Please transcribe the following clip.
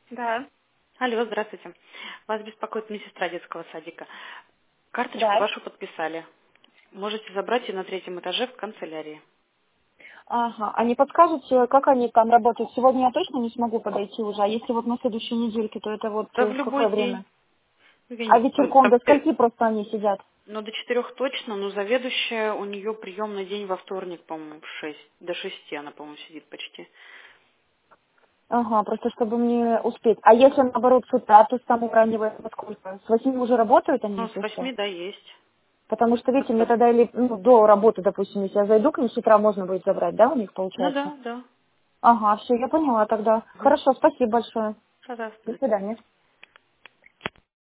Да, Алло, здравствуйте. Вас беспокоит медсестра детского садика. Карточку да. вашу подписали. Можете забрать ее на третьем этаже в канцелярии. Ага. А не подскажете, как они там работают? Сегодня я точно не смогу подойти уже, а если вот на следующей недельке, то это вот Да в в любой какое день. время? Я А не помню, вечерком до скольки просто они сидят? ну, до 4 точно, но заведующая, у нее приемный день во вторник, по-моему, в 6. До 6 она, по-моему, сидит почти. Ага, просто чтобы мне успеть. А если наоборот с утра, то с самого раннего во сколько? С 8 уже работают они, Ну, с если что? 8, да, есть. Потому что, видите, мне тогда или до работы, допустим, если я зайду к ним с утра, можно будет забрать, да, у них Ну получается? да, да. Ага, все, я поняла тогда. Мгм. Хорошо, спасибо большое. До Пожалуйста. свидания.